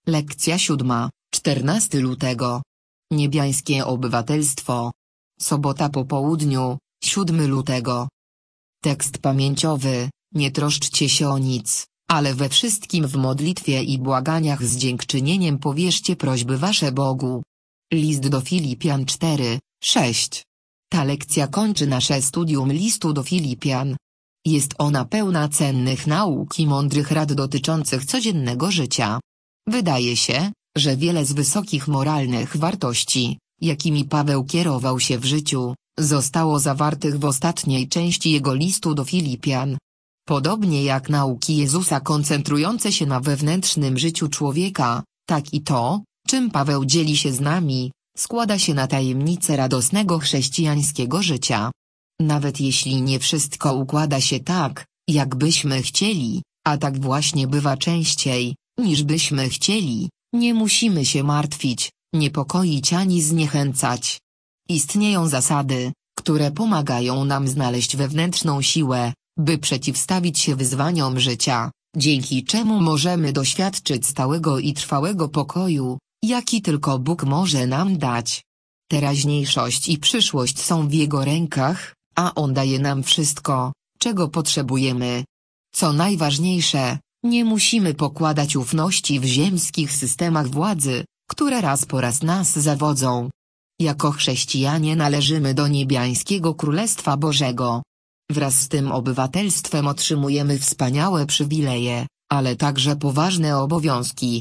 Lekcja 7, 14 lutego. Niebiańskie obywatelstwo. Sobota po południu, 7 lutego. Tekst pamięciowy: nie troszczcie się o nic, ale we wszystkim w modlitwie i błaganiach z dziękczynieniem powierzcie prośby wasze Bogu. List do Filipian 4, 6. Ta lekcja kończy nasze studium listu do Filipian. Jest ona pełna cennych nauk i mądrych rad dotyczących codziennego życia. Wydaje się, że wiele z wysokich moralnych wartości, jakimi Paweł kierował się w życiu, zostało zawartych w ostatniej części jego listu do Filipian. Podobnie jak nauki Jezusa koncentrujące się na wewnętrznym życiu człowieka, tak i to, czym Paweł dzieli się z nami, składa się na tajemnicę radosnego chrześcijańskiego życia. Nawet jeśli nie wszystko układa się tak, jak byśmy chcieli, a tak właśnie bywa częściej, niż byśmy chcieli, nie musimy się martwić, niepokoić ani zniechęcać. Istnieją zasady, które pomagają nam znaleźć wewnętrzną siłę, by przeciwstawić się wyzwaniom życia, dzięki czemu możemy doświadczyć stałego i trwałego pokoju, jaki tylko Bóg może nam dać. Teraźniejszość i przyszłość są w Jego rękach, a On daje nam wszystko, czego potrzebujemy. Co najważniejsze, nie musimy pokładać ufności w ziemskich systemach władzy, które raz po raz nas zawodzą. Jako chrześcijanie należymy do niebiańskiego Królestwa Bożego. Wraz z tym obywatelstwem otrzymujemy wspaniałe przywileje, ale także poważne obowiązki.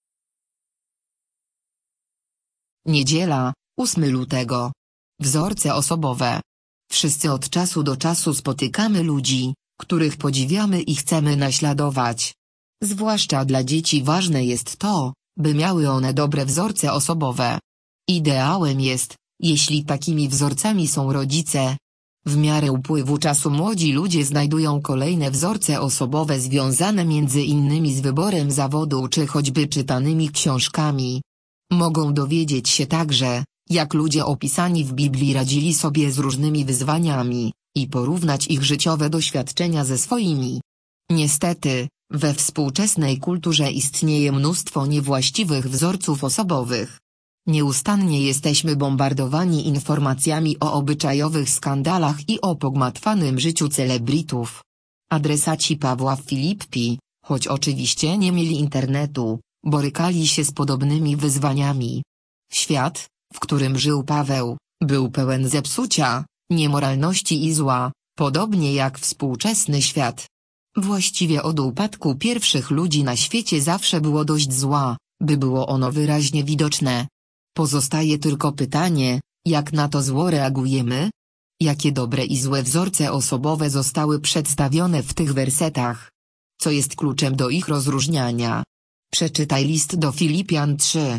Niedziela, 8 lutego. Wzorce osobowe. Wszyscy od czasu do czasu spotykamy ludzi, których podziwiamy i chcemy naśladować. Zwłaszcza dla dzieci ważne jest to, by miały one dobre wzorce osobowe. Ideałem jest, jeśli takimi wzorcami są rodzice. W miarę upływu czasu młodzi ludzie znajdują kolejne wzorce osobowe związane między innymi z wyborem zawodu czy choćby czytanymi książkami. Mogą dowiedzieć się także, jak ludzie opisani w Biblii radzili sobie z różnymi wyzwaniami, i porównać ich życiowe doświadczenia ze swoimi. Niestety, we współczesnej kulturze istnieje mnóstwo niewłaściwych wzorców osobowych. Nieustannie jesteśmy bombardowani informacjami o obyczajowych skandalach i o pogmatwanym życiu celebrytów. Adresaci Pawła w Filippi, choć oczywiście nie mieli internetu, borykali się z podobnymi wyzwaniami. Świat, w którym żył Paweł, był pełen zepsucia, niemoralności i zła, podobnie jak współczesny świat. Właściwie od upadku pierwszych ludzi na świecie zawsze było dość zła, by było ono wyraźnie widoczne. Pozostaje tylko pytanie, jak na to zło reagujemy? Jakie dobre i złe wzorce osobowe zostały przedstawione w tych wersetach? Co jest kluczem do ich rozróżniania? Przeczytaj list do Filipian 3,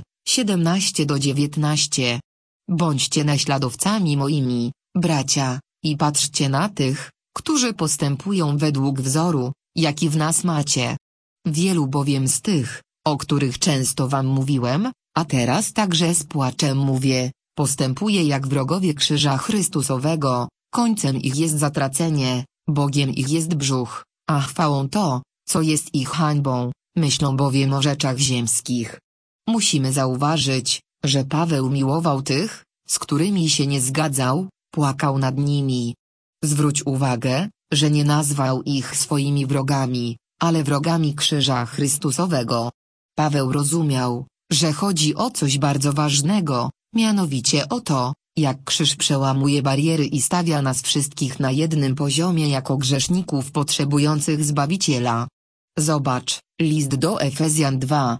17-19. Bądźcie naśladowcami moimi, bracia, i patrzcie na tych, którzy postępują według wzoru, jaki w nas macie. Wielu bowiem z tych, o których często wam mówiłem, a teraz także z płaczem mówię, postępuje jak wrogowie krzyża Chrystusowego, końcem ich jest zatracenie, Bogiem ich jest brzuch, a chwałą to, co jest ich hańbą, myślą bowiem o rzeczach ziemskich. Musimy zauważyć, że Paweł miłował tych, z którymi się nie zgadzał, płakał nad nimi. Zwróć uwagę, że nie nazwał ich swoimi wrogami, ale wrogami krzyża Chrystusowego. Paweł rozumiał, że chodzi o coś bardzo ważnego, mianowicie o to, jak krzyż przełamuje bariery i stawia nas wszystkich na jednym poziomie jako grzeszników potrzebujących Zbawiciela. Zobacz, list do Efezjan 2,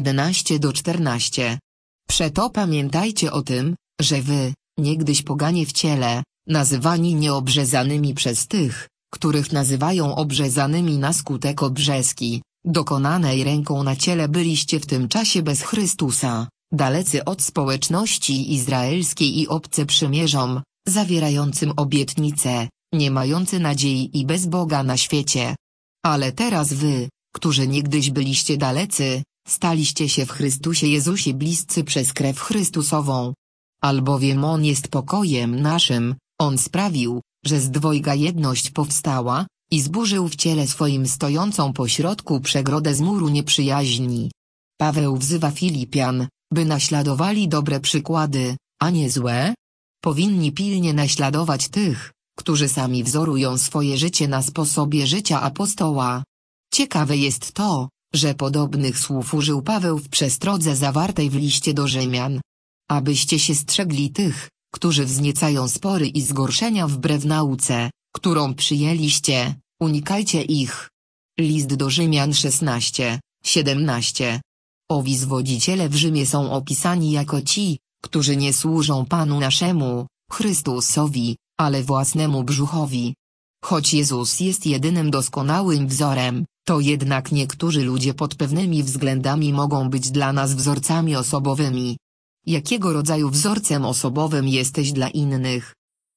11-14. Przeto pamiętajcie o tym, że wy, niegdyś poganie w ciele, nazywani nieobrzezanymi przez tych, których nazywają obrzezanymi na skutek obrzeski, dokonanej ręką na ciele byliście w tym czasie bez Chrystusa, dalecy od społeczności izraelskiej i obcy przymierzom, zawierającym obietnice, nie mający nadziei i bez Boga na świecie. Ale teraz wy, którzy niegdyś byliście dalecy, staliście się w Chrystusie Jezusie bliscy przez krew Chrystusową. Albowiem On jest pokojem naszym, On sprawił, że z dwojga jedność powstała, i zburzył w ciele swoim stojącą pośrodku przegrodę z muru nieprzyjaźni. Paweł wzywa Filipian, by naśladowali dobre przykłady, a nie złe. Powinni pilnie naśladować tych, którzy sami wzorują swoje życie na sposobie życia apostoła. Ciekawe jest to, że podobnych słów użył Paweł w przestrodze zawartej w liście do Rzymian. Abyście się strzegli tych, którzy wzniecają spory i zgorszenia wbrew nauce, którą przyjęliście, unikajcie ich. List do Rzymian 16:17. Owi zwodziciele w Rzymie są opisani jako ci, którzy nie służą Panu naszemu, Chrystusowi, ale własnemu brzuchowi. Choć Jezus jest jedynym doskonałym wzorem, to jednak niektórzy ludzie pod pewnymi względami mogą być dla nas wzorcami osobowymi. Jakiego rodzaju wzorcem osobowym jesteś dla innych?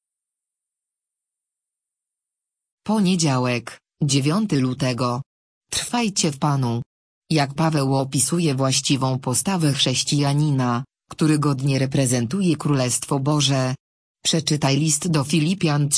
Poniedziałek, 9 lutego. Trwajcie w Panu. Jak Paweł opisuje właściwą postawę chrześcijanina, który godnie reprezentuje Królestwo Boże. Przeczytaj list do Filipian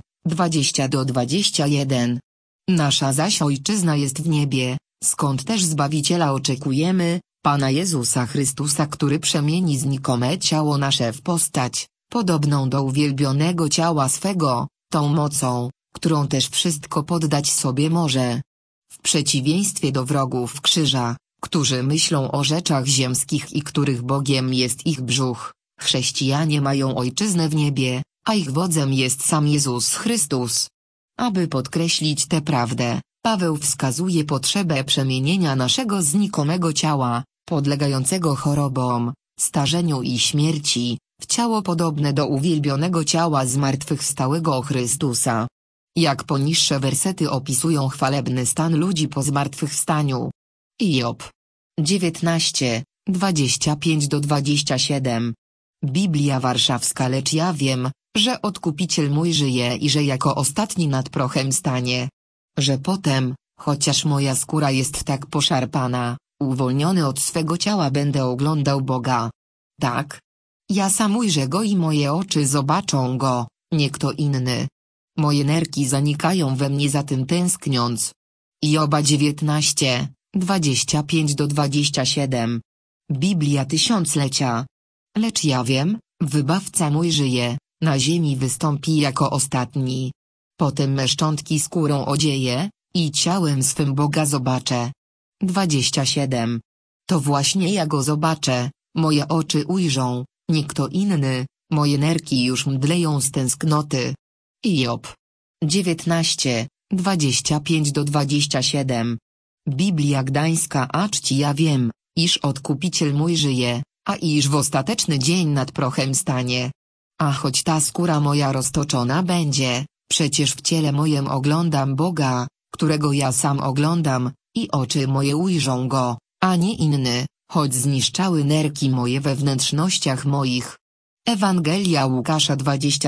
3:20-21. Nasza zaś ojczyzna jest w niebie, skąd też Zbawiciela oczekujemy, Pana Jezusa Chrystusa, który przemieni znikome ciało nasze w postać, podobną do uwielbionego ciała swego, tą mocą, którą też wszystko poddać sobie może. W przeciwieństwie do wrogów krzyża, którzy myślą o rzeczach ziemskich i których Bogiem jest ich brzuch, chrześcijanie mają ojczyznę w niebie, a ich wodzem jest sam Jezus Chrystus. Aby podkreślić tę prawdę, Paweł wskazuje potrzebę przemienienia naszego znikomego ciała, podlegającego chorobom, starzeniu i śmierci, w ciało podobne do uwielbionego ciała zmartwychwstałego Chrystusa. Jak poniższe wersety opisują chwalebny stan ludzi po zmartwychwstaniu. Job 19:25-27. Biblia Warszawska. Lecz ja wiem, że Odkupiciel mój żyje i że jako ostatni nad prochem stanie. Że potem, chociaż moja skóra jest tak poszarpana, uwolniony od swego ciała będę oglądał Boga. Tak. Ja sam ujrzę Go i moje oczy zobaczą Go, nie kto inny. Moje nerki zanikają we mnie za tym tęskniąc. Joba 19:25-27. Biblia Tysiąclecia. Lecz ja wiem, Wybawca mój żyje, na ziemi wystąpi jako ostatni. Potem me szczątki skórą odzieje, i ciałem swym Boga zobaczę. 27. To właśnie ja Go zobaczę, moje oczy ujrzą, nie kto inny, moje nerki już mdleją z tęsknoty. Job 19:25-27. Biblia Gdańska. A czci ja wiem, iż Odkupiciel mój żyje, a iż w ostateczny dzień nad prochem stanie. A choć ta skóra moja roztoczona będzie, przecież w ciele mojem oglądam Boga, którego ja sam oglądam, i oczy moje ujrzą Go, a nie inny, choć zniszczały nerki moje we wnętrznościach moich. Ewangelia Łukasza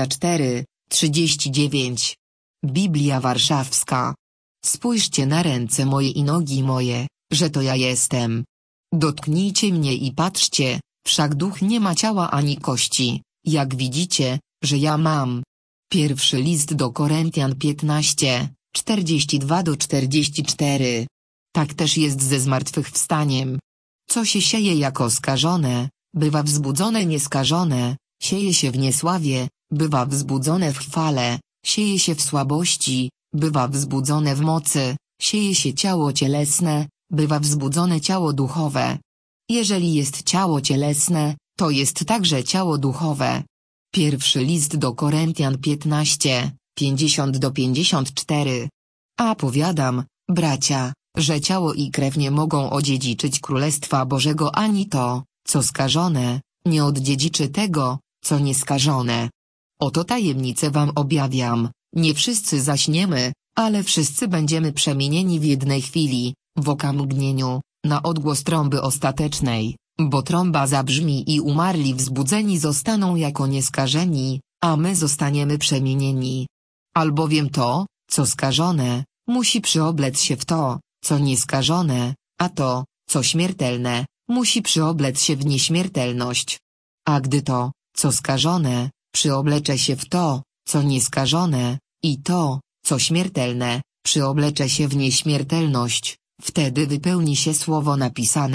24:39. Biblia Warszawska. Spójrzcie na ręce moje i nogi moje, że to ja jestem. Dotknijcie mnie i patrzcie, wszak duch nie ma ciała ani kości, jak widzicie, że ja mam. Pierwszy list do Koryntian 15:42-44. Tak też jest ze zmartwychwstaniem. Co się sieje jako skażone, bywa wzbudzone nieskażone, sieje się w niesławie, bywa wzbudzone w chwale, sieje się w słabości, bywa wzbudzone w mocy, sieje się ciało cielesne, bywa wzbudzone ciało duchowe. Jeżeli jest ciało cielesne, to jest także ciało duchowe. Pierwszy list do Koryntian 15:50-54. A powiadam, bracia, że ciało i krew nie mogą odziedziczyć Królestwa Bożego, ani to, co skażone, nie odziedziczy tego, co nieskażone. Oto tajemnicę wam objawiam, nie wszyscy zaśniemy, ale wszyscy będziemy przemienieni w jednej chwili, w okamgnieniu, na odgłos trąby ostatecznej, bo trąba zabrzmi i umarli wzbudzeni zostaną jako nieskażeni, a my zostaniemy przemienieni. Albowiem to, co skażone, musi przyoblec się w to, co nieskażone, a to, co śmiertelne, musi przyoblec się w nieśmiertelność. A gdy to, co skażone, przyoblecze się w to, co nieskażone, i to, co śmiertelne, przyoblecze się w nieśmiertelność, wtedy wypełni się słowo napisane,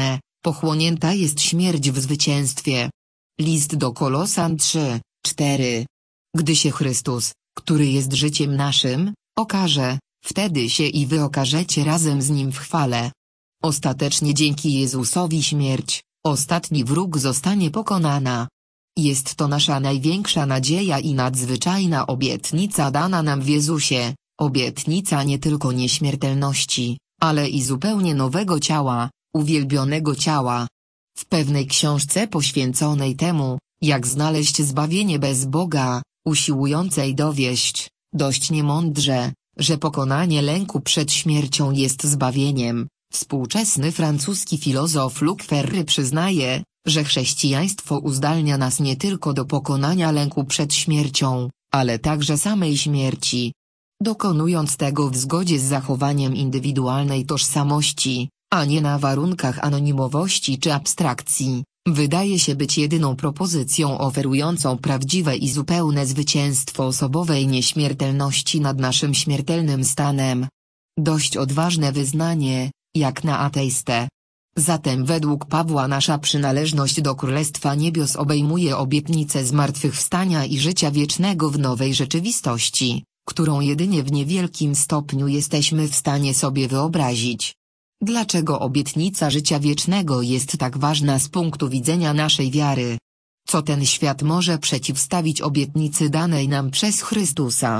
Pochłonięta jest śmierć w zwycięstwie. List do Kolosan 3:4. Gdy się Chrystus, który jest życiem naszym, okaże, wtedy się i wy okażecie razem z Nim w chwale. Ostatecznie dzięki Jezusowi śmierć, ostatni wróg zostanie pokonana. Jest to nasza największa nadzieja i nadzwyczajna obietnica dana nam w Jezusie, obietnica nie tylko nieśmiertelności, ale i zupełnie nowego ciała, uwielbionego ciała. W pewnej książce poświęconej temu, jak znaleźć zbawienie bez Boga, usiłującej dowieść, dość niemądrze, że pokonanie lęku przed śmiercią jest zbawieniem, współczesny francuski filozof Luc Ferry przyznaje, że chrześcijaństwo uzdalnia nas nie tylko do pokonania lęku przed śmiercią, ale także samej śmierci. Dokonując tego w zgodzie z zachowaniem indywidualnej tożsamości, a nie na warunkach anonimowości czy abstrakcji, wydaje się być jedyną propozycją oferującą prawdziwe i zupełne zwycięstwo osobowej nieśmiertelności nad naszym śmiertelnym stanem. Dość odważne wyznanie, jak na ateistę. Zatem według Pawła nasza przynależność do Królestwa Niebios obejmuje obietnicę zmartwychwstania i życia wiecznego w nowej rzeczywistości, którą jedynie w niewielkim stopniu jesteśmy w stanie sobie wyobrazić. Dlaczego obietnica życia wiecznego jest tak ważna z punktu widzenia naszej wiary? Co ten świat może przeciwstawić obietnicy danej nam przez Chrystusa?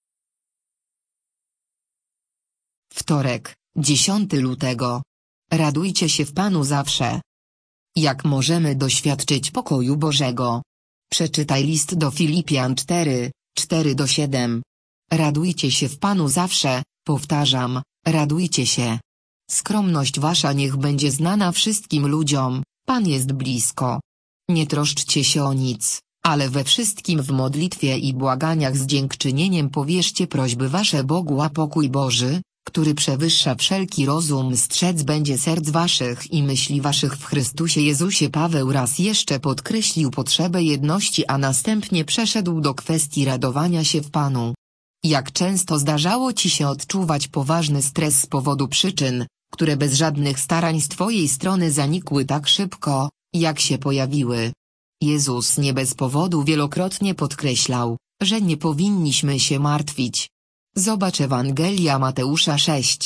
Wtorek, 10 lutego. Radujcie się w Panu zawsze. Jak możemy doświadczyć pokoju Bożego? Przeczytaj list do Filipian 4:4-7. Radujcie się w Panu zawsze, powtarzam, radujcie się. Skromność wasza niech będzie znana wszystkim ludziom, Pan jest blisko. Nie troszczcie się o nic, ale we wszystkim w modlitwie i błaganiach z dziękczynieniem powierzcie prośby wasze Bogu, a pokój Boży, który przewyższa wszelki rozum, strzec będzie serc waszych i myśli waszych w Chrystusie Jezusie. Paweł raz jeszcze podkreślił potrzebę jedności, a następnie przeszedł do kwestii radowania się w Panu. Jak często zdarzało ci się odczuwać poważny stres z powodu przyczyn, które bez żadnych starań z twojej strony zanikły tak szybko, jak się pojawiły? Jezus nie bez powodu wielokrotnie podkreślał, że nie powinniśmy się martwić. Zobacz Ewangelia Mateusza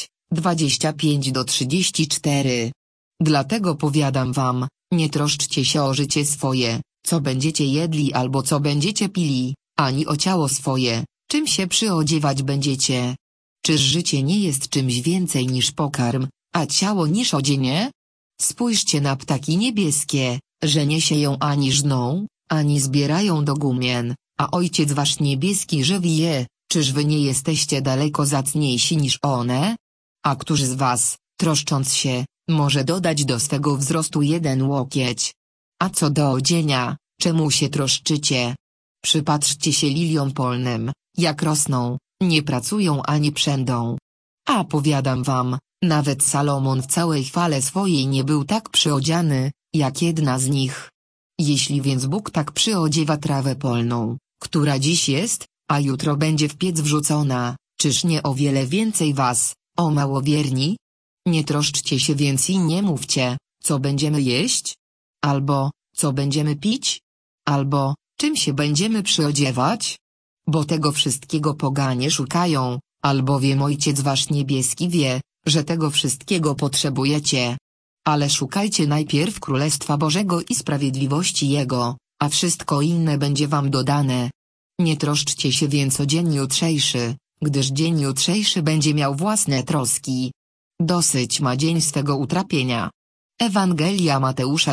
6:25-34. Dlatego powiadam wam, nie troszczcie się o życie swoje, co będziecie jedli albo co będziecie pili, ani o ciało swoje, czym się przyodziewać będziecie. Czyż życie nie jest czymś więcej niż pokarm, a ciało niż odzienie? Spójrzcie na ptaki niebieskie, że nie sieją ani żną, ani zbierają do gumien, a Ojciec wasz niebieski żywi je. Czyż wy nie jesteście daleko zacniejsi niż one? A któż z was, troszcząc się, może dodać do swego wzrostu 1 łokieć? A co do odzienia, czemu się troszczycie? Przypatrzcie się liliom polnym, jak rosną, nie pracują ani przędą. A powiadam wam, nawet Salomon w całej chwale swojej nie był tak przyodziany, jak jedna z nich. Jeśli więc Bóg tak przyodziewa trawę polną, która dziś jest, a jutro będzie w piec wrzucona, czyż nie o wiele więcej was, o małowierni? Nie troszczcie się więc i nie mówcie, co będziemy jeść? Albo, co będziemy pić? Albo, czym się będziemy przyodziewać? Bo tego wszystkiego poganie szukają, albowiem Ojciec wasz niebieski wie, że tego wszystkiego potrzebujecie. Ale szukajcie najpierw Królestwa Bożego i sprawiedliwości Jego, a wszystko inne będzie wam dodane. Nie troszczcie się więc o dzień jutrzejszy, gdyż dzień jutrzejszy będzie miał własne troski. Dosyć ma dzień swego utrapienia. Ewangelia Mateusza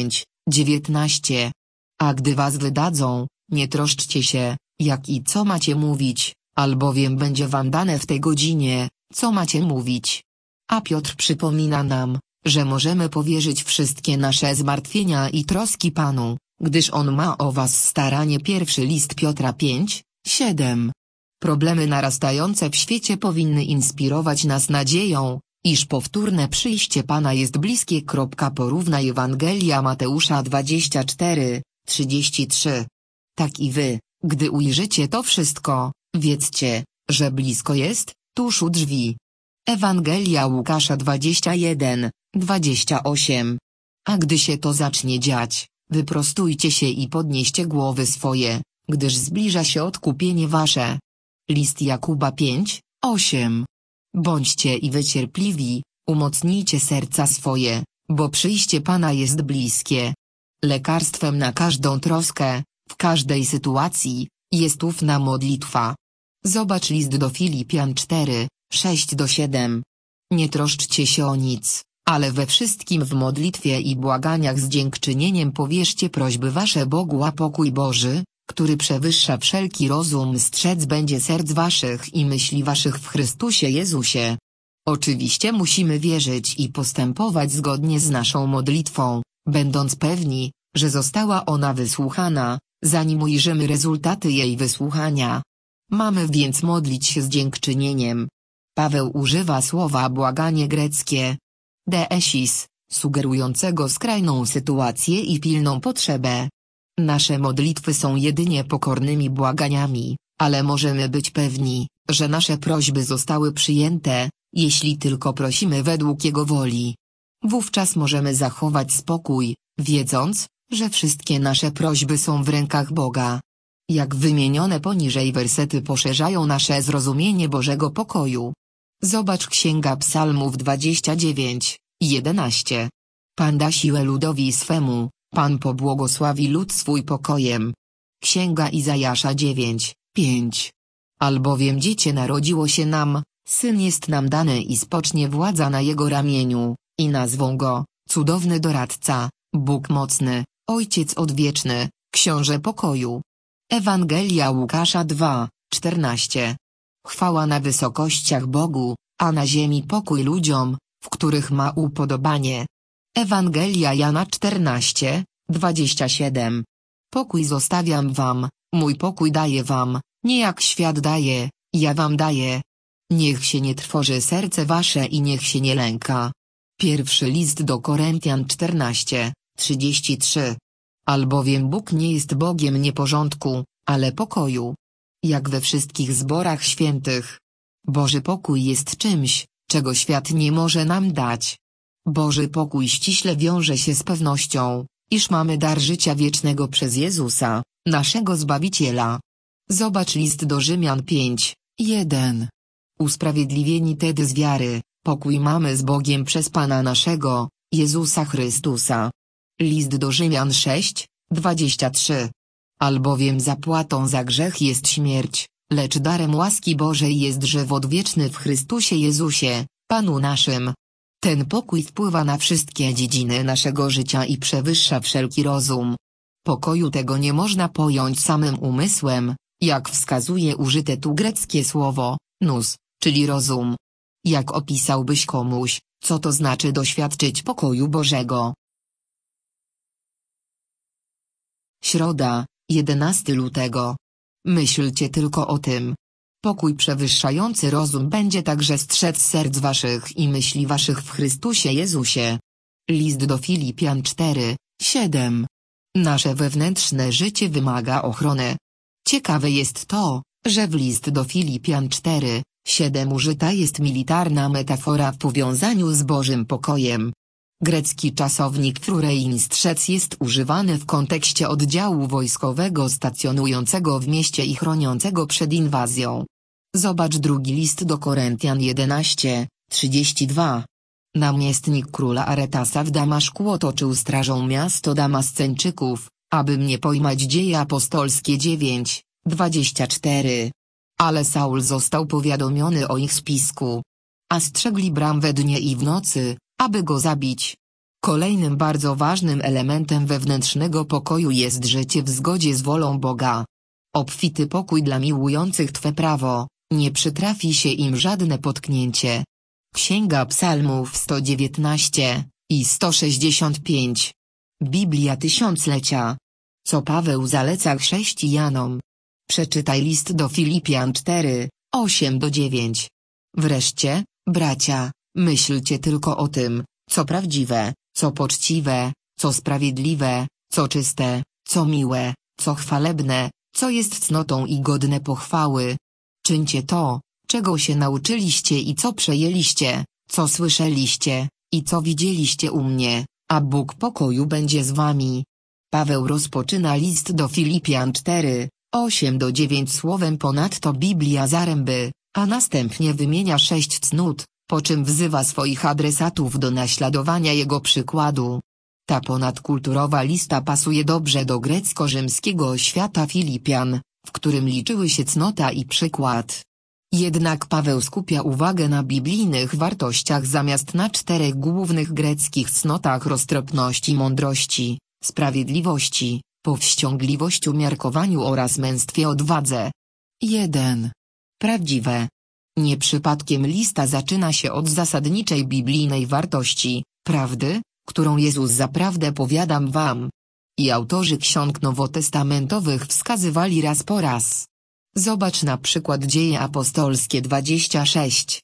10:19. A gdy was wydadzą, nie troszczcie się, jak i co macie mówić, albowiem będzie wam dane w tej godzinie, co macie mówić. A Piotr przypomina nam, że możemy powierzyć wszystkie nasze zmartwienia i troski Panu, gdyż On ma o was staranie. Pierwszy list Piotra 5:7. Problemy narastające w świecie powinny inspirować nas nadzieją, iż powtórne przyjście Pana jest bliskie. Porównaj Ewangelia Mateusza 24:33. Tak i wy, gdy ujrzycie to wszystko, wiedzcie, że blisko jest, tuż u drzwi. Ewangelia Łukasza 21:28. A gdy się to zacznie dziać, wyprostujcie się i podnieście głowy swoje, gdyż zbliża się odkupienie wasze. List Jakuba 5:8. Bądźcie i wycierpliwi, umocnijcie serca swoje, bo przyjście Pana jest bliskie. Lekarstwem na każdą troskę, w każdej sytuacji, jest ufna modlitwa. Zobacz list do Filipian 4:6-7. Nie troszczcie się o nic, ale we wszystkim w modlitwie i błaganiach z dziękczynieniem powierzcie prośby wasze Bogu, a pokój Boży, który przewyższa wszelki rozum, strzec będzie serc waszych i myśli waszych w Chrystusie Jezusie. Oczywiście musimy wierzyć i postępować zgodnie z naszą modlitwą, będąc pewni, że została ona wysłuchana, zanim ujrzymy rezultaty jej wysłuchania. Mamy więc modlić się z dziękczynieniem. Paweł używa słowa błaganie greckie deesis, sugerującego skrajną sytuację i pilną potrzebę. Nasze modlitwy są jedynie pokornymi błaganiami, ale możemy być pewni, że nasze prośby zostały przyjęte, jeśli tylko prosimy według Jego woli. Wówczas możemy zachować spokój, wiedząc, że wszystkie nasze prośby są w rękach Boga. Jak wymienione poniżej wersety poszerzają nasze zrozumienie Bożego pokoju. Zobacz Księga Psalmów 29:11. Pan da siłę ludowi swemu, Pan pobłogosławi lud swój pokojem. Księga Izajasza 9:5. Albowiem dziecię narodziło się nam, syn jest nam dany i spocznie władza na jego ramieniu, i nazwą go, cudowny doradca, Bóg mocny, Ojciec odwieczny, Książę pokoju. Ewangelia Łukasza 2:14. Chwała na wysokościach Bogu, a na ziemi pokój ludziom, w których ma upodobanie. Ewangelia Jana 14:27. Pokój zostawiam wam, mój pokój daję wam, nie jak świat daje, ja wam daję. Niech się nie trwoży serce wasze i niech się nie lęka. Pierwszy list do Koryntian 14:33. Albowiem Bóg nie jest Bogiem nieporządku, ale pokoju. Jak we wszystkich zborach świętych. Boży pokój jest czymś, czego świat nie może nam dać. Boży pokój ściśle wiąże się z pewnością, iż mamy dar życia wiecznego przez Jezusa, naszego Zbawiciela. Zobacz list do Rzymian 5:1. Usprawiedliwieni tedy z wiary, pokój mamy z Bogiem przez Pana naszego, Jezusa Chrystusa. List do Rzymian 6:23. Albowiem zapłatą za grzech jest śmierć, lecz darem łaski Bożej jest żywot wieczny w Chrystusie Jezusie, Panu naszym. Ten pokój wpływa na wszystkie dziedziny naszego życia i przewyższa wszelki rozum. Pokoju tego nie można pojąć samym umysłem, jak wskazuje użyte tu greckie słowo, nous, czyli rozum. Jak opisałbyś komuś, co to znaczy doświadczyć pokoju Bożego? Środa, 11 lutego. Myślcie tylko o tym. Pokój przewyższający rozum będzie także strzec serc waszych i myśli waszych w Chrystusie Jezusie. List do Filipian 4:7. Nasze wewnętrzne życie wymaga ochrony. Ciekawe jest to, że w list do Filipian 4:7 użyta jest militarna metafora w powiązaniu z Bożym pokojem. Grecki czasownik frurein strzec jest używany w kontekście oddziału wojskowego stacjonującego w mieście i chroniącego przed inwazją. Zobacz drugi list do Koryntian 11:32. Namiestnik króla Aretasa w Damaszku otoczył strażą miasto Damasceńczyków, aby mnie pojmać. Dzieje apostolskie 9:24. Ale Saul został powiadomiony o ich spisku. A strzegli bram we dnie i w nocy, aby go zabić. Kolejnym bardzo ważnym elementem wewnętrznego pokoju jest życie w zgodzie z wolą Boga. Obfity pokój dla miłujących Twe prawo, nie przytrafi się im żadne potknięcie. Księga Psalmów 119 i 165. Biblia Tysiąclecia. Co Paweł zaleca chrześcijanom. Przeczytaj list do Filipian 4:8-9. Wreszcie, bracia, myślcie tylko o tym, co prawdziwe, co poczciwe, co sprawiedliwe, co czyste, co miłe, co chwalebne, co jest cnotą i godne pochwały. Czyńcie to, czego się nauczyliście i co przejęliście, co słyszeliście, i co widzieliście u mnie, a Bóg pokoju będzie z wami. Paweł rozpoczyna list do Filipian 4, 8-9 słowem ponadto Biblia zaręby, a następnie wymienia 6 cnót, po czym wzywa swoich adresatów do naśladowania jego przykładu. Ta ponadkulturowa lista pasuje dobrze do grecko-rzymskiego świata Filipian, w którym liczyły się cnota i przykład. Jednak Paweł skupia uwagę na biblijnych wartościach zamiast na 4 głównych greckich cnotach: roztropności, mądrości, sprawiedliwości, powściągliwości, umiarkowaniu oraz męstwie, odwadze. 1. Prawdziwe. Nie przypadkiem lista zaczyna się od zasadniczej biblijnej wartości, prawdy, którą Jezus zaprawdę powiadam wam. I autorzy ksiąg nowotestamentowych wskazywali raz po raz. Zobacz na przykład Dzieje apostolskie 26,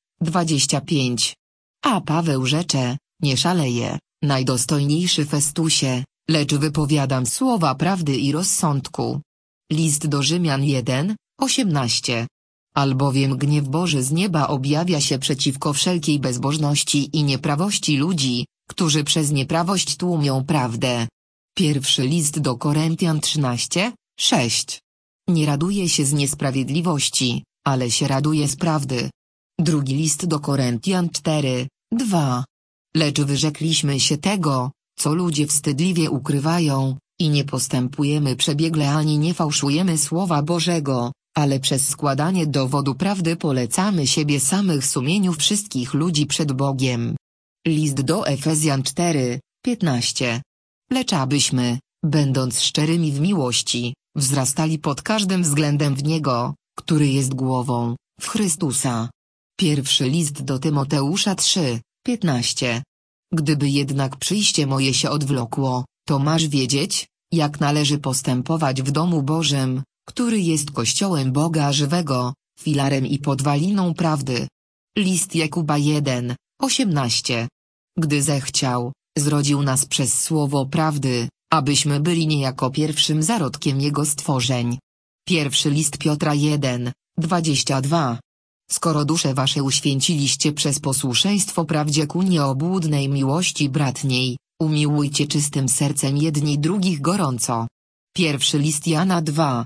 25. A Paweł rzecze: nie szaleję, najdostojniejszy Festusie, lecz wypowiadam słowa prawdy i rozsądku. List do Rzymian 1, 18. Albowiem gniew Boży z nieba objawia się przeciwko wszelkiej bezbożności i nieprawości ludzi, którzy przez nieprawość tłumią prawdę. Pierwszy list do Koryntian 13, 6. Nie raduje się z niesprawiedliwości, ale się raduje z prawdy. Drugi list do Koryntian 4, 2. Lecz wyrzekliśmy się tego, co ludzie wstydliwie ukrywają, i nie postępujemy przebiegle ani nie fałszujemy Słowa Bożego, ale przez składanie dowodu prawdy polecamy siebie samych sumieniu wszystkich ludzi przed Bogiem. List do Efezjan 4, 15. Lecz abyśmy, będąc szczerymi w miłości, wzrastali pod każdym względem w Niego, który jest głową, w Chrystusa. Pierwszy list do Tymoteusza 3, 15. Gdyby jednak przyjście moje się odwlokło, to masz wiedzieć, jak należy postępować w domu Bożym, który jest Kościołem Boga żywego, filarem i podwaliną prawdy. List Jakuba 1, 18. Gdy zechciał, zrodził nas przez słowo prawdy, abyśmy byli niejako pierwszym zarodkiem Jego stworzeń. Pierwszy list Piotra 1, 22. Skoro dusze wasze uświęciliście przez posłuszeństwo prawdzie ku nieobłudnej miłości bratniej, umiłujcie czystym sercem jedni drugich gorąco. Pierwszy list Jana 2,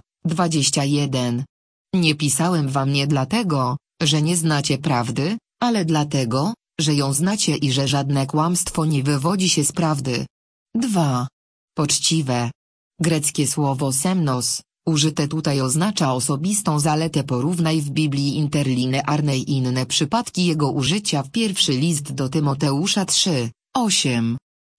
21. Nie pisałem wam nie dlatego, że nie znacie prawdy, ale dlatego, że ją znacie i że żadne kłamstwo nie wywodzi się z prawdy. 2. Poczciwe. Greckie słowo semnos, użyte tutaj oznacza osobistą zaletę. Porównaj w Biblii interlinearnej inne przypadki jego użycia w pierwszy list do Tymoteusza 3, 8,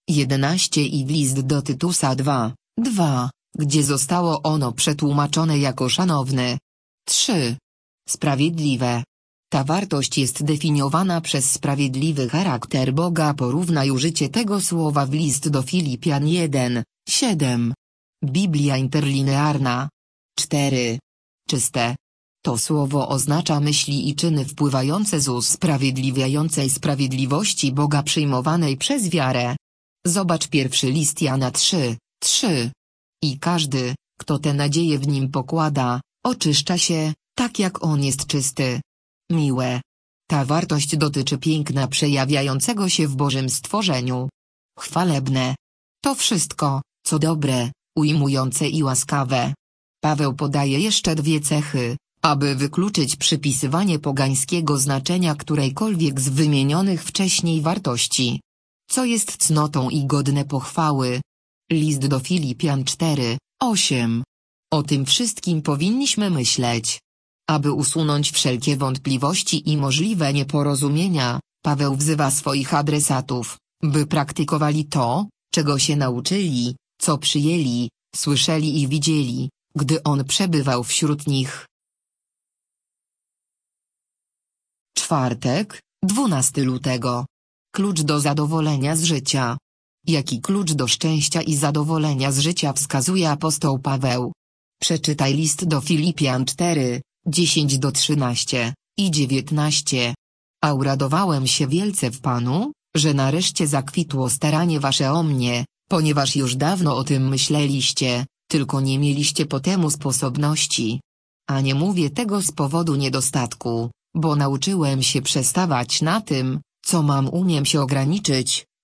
11 i w list do Tytusa 2, 2, gdzie zostało ono przetłumaczone jako szanowne. 3. Sprawiedliwe. Ta wartość jest definiowana przez sprawiedliwy charakter Boga. Porównaj użycie tego słowa w list do Filipian 1, 7. Biblia interlinearna. 4. Czyste. To słowo oznacza myśli i czyny wpływające z usprawiedliwiającej sprawiedliwości Boga przyjmowanej przez wiarę. Zobacz pierwszy list Jana 3, 3. I każdy, kto tę nadzieję w nim pokłada, oczyszcza się, tak jak on jest czysty. Miłe. Ta wartość dotyczy piękna przejawiającego się w Bożym stworzeniu. Chwalebne. To wszystko, co dobre, ujmujące i łaskawe. Paweł podaje jeszcze 2 cechy, aby wykluczyć przypisywanie pogańskiego znaczenia którejkolwiek z wymienionych wcześniej wartości. Co jest cnotą i godne pochwały? List do Filipian 4, 8. O tym wszystkim powinniśmy myśleć. Aby usunąć wszelkie wątpliwości i możliwe nieporozumienia, Paweł wzywa swoich adresatów, by praktykowali to, czego się nauczyli, co przyjęli, słyszeli i widzieli, gdy on przebywał wśród nich. Czwartek, 12 lutego. Klucz do zadowolenia z życia. Jaki klucz do szczęścia i zadowolenia z życia wskazuje apostoł Paweł? Przeczytaj list do Filipian 4, 10-13 i 19. A uradowałem się wielce w Panu, że nareszcie zakwitło staranie wasze o mnie, ponieważ już dawno o tym myśleliście, tylko nie mieliście po temu sposobności. A nie mówię tego z powodu niedostatku, bo nauczyłem się przestawać na tym, co mam, umiem się ograniczyć,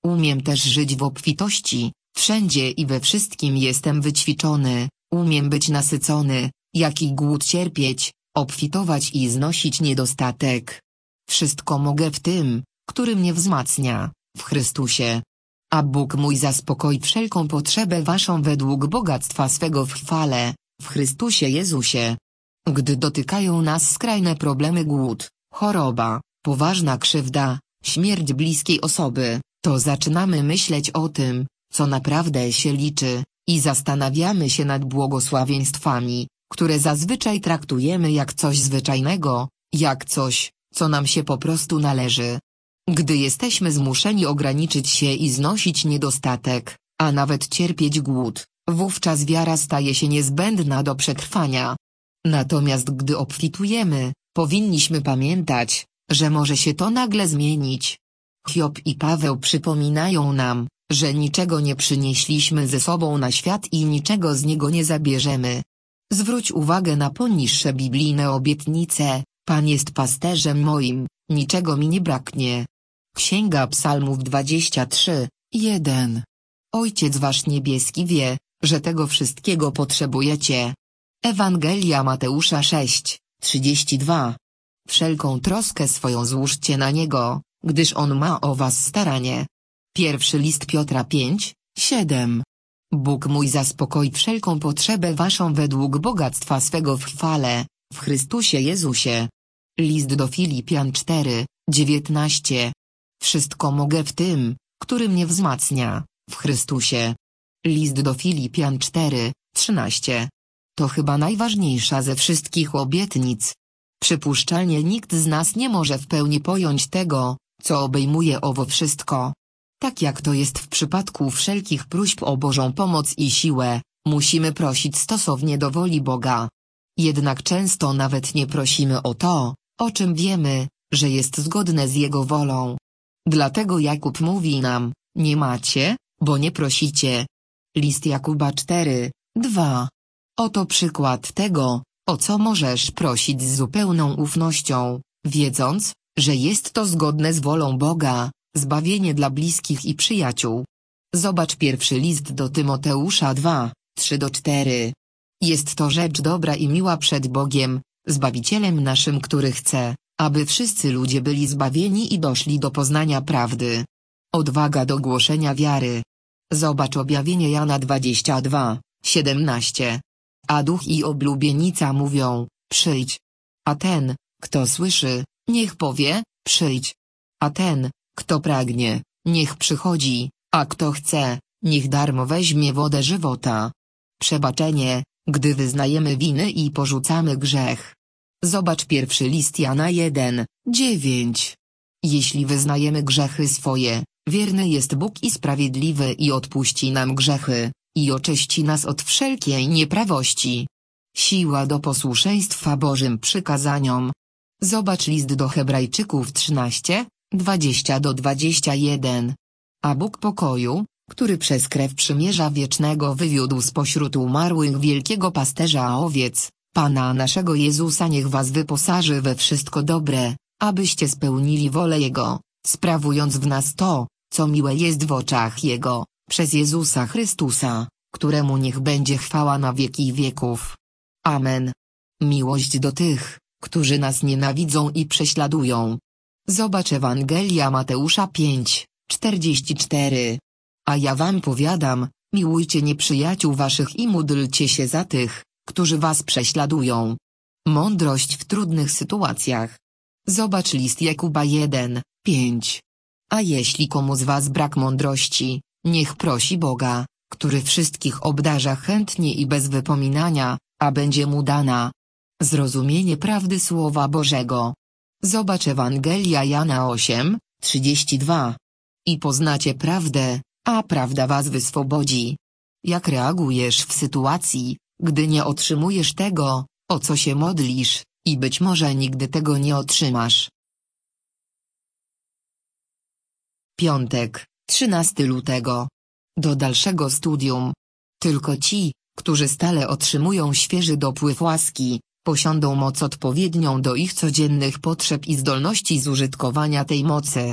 Umiem też żyć w obfitości, wszędzie i we wszystkim jestem wyćwiczony, umiem być nasycony, jak i głód cierpieć, obfitować i znosić niedostatek. Wszystko mogę w tym, który mnie wzmacnia, w Chrystusie. A Bóg mój zaspokoi wszelką potrzebę waszą według bogactwa swego w chwale, w Chrystusie Jezusie. Gdy dotykają nas skrajne problemy, głód, choroba, poważna krzywda, śmierć bliskiej osoby, to zaczynamy myśleć o tym, co naprawdę się liczy, i zastanawiamy się nad błogosławieństwami, które zazwyczaj traktujemy jak coś zwyczajnego, jak coś, co nam się po prostu należy. Gdy jesteśmy zmuszeni ograniczyć się i znosić niedostatek, a nawet cierpieć głód, wówczas wiara staje się niezbędna do przetrwania. Natomiast gdy obfitujemy, powinniśmy pamiętać, że może się to nagle zmienić. Hiob i Paweł przypominają nam, że niczego nie przynieśliśmy ze sobą na świat i niczego z niego nie zabierzemy. Zwróć uwagę na poniższe biblijne obietnice: Pan jest pasterzem moim, niczego mi nie braknie. Księga Psalmów 23, 1. Ojciec wasz niebieski wie, że tego wszystkiego potrzebujecie. Ewangelia Mateusza 6, 32. Wszelką troskę swoją złóżcie na Niego, gdyż On ma o was staranie. Pierwszy list Piotra 5, 7. Bóg mój zaspokoi wszelką potrzebę waszą według bogactwa swego w chwale, w Chrystusie Jezusie. List do Filipian 4, 19. Wszystko mogę w tym, który mnie wzmacnia, w Chrystusie. List do Filipian 4, 13. To chyba najważniejsza ze wszystkich obietnic. Przypuszczalnie nikt z nas nie może w pełni pojąć tego, co obejmuje owo wszystko. Tak jak to jest w przypadku wszelkich próśb o Bożą pomoc i siłę, musimy prosić stosownie do woli Boga. Jednak często nawet nie prosimy o to, o czym wiemy, że jest zgodne z Jego wolą. Dlatego Jakub mówi nam: nie macie, bo nie prosicie. List Jakuba 4, 2. Oto przykład tego, o co możesz prosić z zupełną ufnością, wiedząc, że jest to zgodne z wolą Boga, zbawienie dla bliskich i przyjaciół. Zobacz pierwszy list do Tymoteusza 2, 3-4. Jest to rzecz dobra i miła przed Bogiem, Zbawicielem naszym, który chce, aby wszyscy ludzie byli zbawieni i doszli do poznania prawdy. Odwaga do głoszenia wiary. Zobacz objawienie Jana 22, 17. A duch i oblubienica mówią: przyjdź. A ten, kto słyszy, niech powie: przyjdź. A ten, kto pragnie, niech przychodzi, a kto chce, niech darmo weźmie wodę żywota. Przebaczenie, gdy wyznajemy winy i porzucamy grzech. Zobacz pierwszy list Jana 1, 9. Jeśli wyznajemy grzechy swoje, wierny jest Bóg i sprawiedliwy i odpuści nam grzechy, i oczyści nas od wszelkiej nieprawości. Siła do posłuszeństwa Bożym przykazaniom. Zobacz list do Hebrajczyków 13, 20-21. A Bóg pokoju, który przez krew przymierza wiecznego wywiódł spośród umarłych wielkiego pasterza owiec, Pana naszego Jezusa, niech was wyposaży we wszystko dobre, abyście spełnili wolę Jego, sprawując w nas to, co miłe jest w oczach Jego, przez Jezusa Chrystusa, któremu niech będzie chwała na wieki wieków. Amen. Miłość do tych, którzy nas nienawidzą i prześladują. Zobacz Ewangelia Mateusza 5, 44. A ja wam powiadam, miłujcie nieprzyjaciół waszych i módlcie się za tych, którzy was prześladują. Mądrość w trudnych sytuacjach. Zobacz list Jakuba 1, 5. A jeśli komu z was brak mądrości, niech prosi Boga, który wszystkich obdarza chętnie i bez wypominania, a będzie mu dana. Zrozumienie prawdy Słowa Bożego. Zobacz Ewangelia Jana 8, 32. I poznacie prawdę, a prawda was wyswobodzi. Jak reagujesz w sytuacji, gdy nie otrzymujesz tego, o co się modlisz, i być może nigdy tego nie otrzymasz? Piątek, 13 lutego. Do dalszego studium. Tylko ci, którzy stale otrzymują świeży dopływ łaski, posiądą moc odpowiednią do ich codziennych potrzeb i zdolności zużytkowania tej mocy.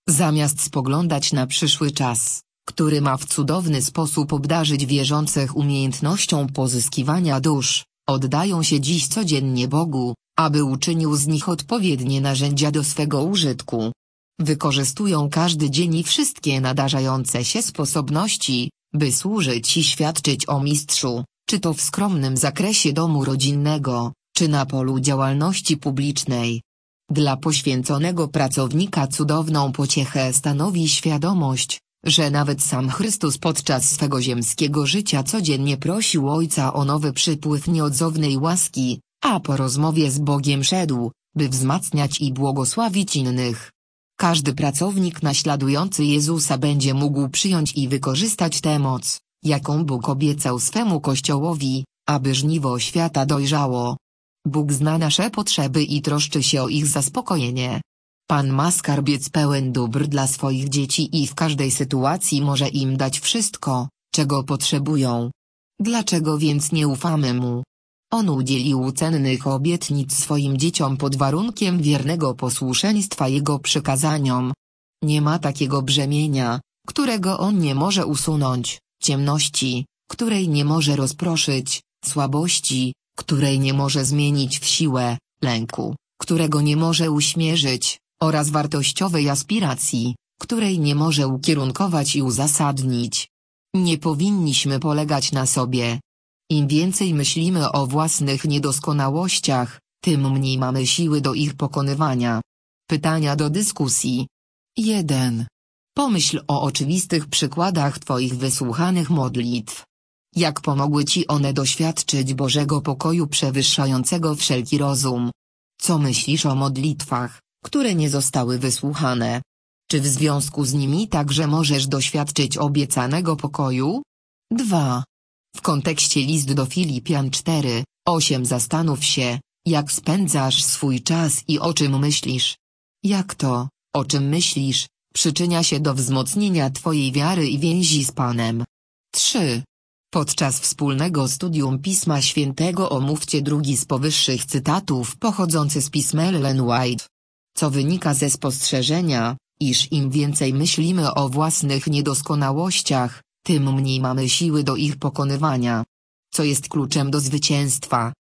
Zamiast spoglądać na przyszły czas, który ma w cudowny sposób obdarzyć wierzących umiejętnością pozyskiwania dusz, oddają się dziś codziennie Bogu, aby uczynił z nich odpowiednie narzędzia do swego użytku. Wykorzystują każdy dzień i wszystkie nadarzające się sposobności, by służyć i świadczyć o Mistrzu, czy to w skromnym zakresie domu rodzinnego, czy na polu działalności publicznej. Dla poświęconego pracownika cudowną pociechę stanowi świadomość, że nawet sam Chrystus podczas swego ziemskiego życia codziennie prosił Ojca o nowy przypływ nieodzownej łaski, a po rozmowie z Bogiem szedł, by wzmacniać i błogosławić innych. Każdy pracownik naśladujący Jezusa będzie mógł przyjąć i wykorzystać tę moc, jaką Bóg obiecał swemu Kościołowi, aby żniwo świata dojrzało. Bóg zna nasze potrzeby i troszczy się o ich zaspokojenie. Pan ma skarbiec pełen dóbr dla swoich dzieci i w każdej sytuacji może im dać wszystko, czego potrzebują. Dlaczego więc nie ufamy Mu? On udzielił cennych obietnic swoim dzieciom pod warunkiem wiernego posłuszeństwa Jego przykazaniom. Nie ma takiego brzemienia, którego On nie może usunąć, ciemności, której nie może rozproszyć, słabości, której nie może zmienić w siłę, lęku, którego nie może uśmierzyć, oraz wartościowej aspiracji, której nie może ukierunkować i uzasadnić. Nie powinniśmy polegać na sobie. Im więcej myślimy o własnych niedoskonałościach, tym mniej mamy siły do ich pokonywania. Pytania do dyskusji. 1. Pomyśl o oczywistych przykładach Twoich wysłuchanych modlitw. Jak pomogły Ci one doświadczyć Bożego pokoju przewyższającego wszelki rozum? Co myślisz o modlitwach, które nie zostały wysłuchane? Czy w związku z nimi także możesz doświadczyć obiecanego pokoju? 2. W kontekście list do Filipian 4:8 zastanów się, jak spędzasz swój czas i o czym myślisz. Jak to, o czym myślisz, przyczynia się do wzmocnienia Twojej wiary i więzi z Panem. 3. Podczas wspólnego studium Pisma Świętego omówcie drugi z powyższych cytatów pochodzący z pism Ellen White. Co wynika ze spostrzeżenia, iż im więcej myślimy o własnych niedoskonałościach, tym mniej mamy siły do ich pokonywania. Co jest kluczem do zwycięstwa?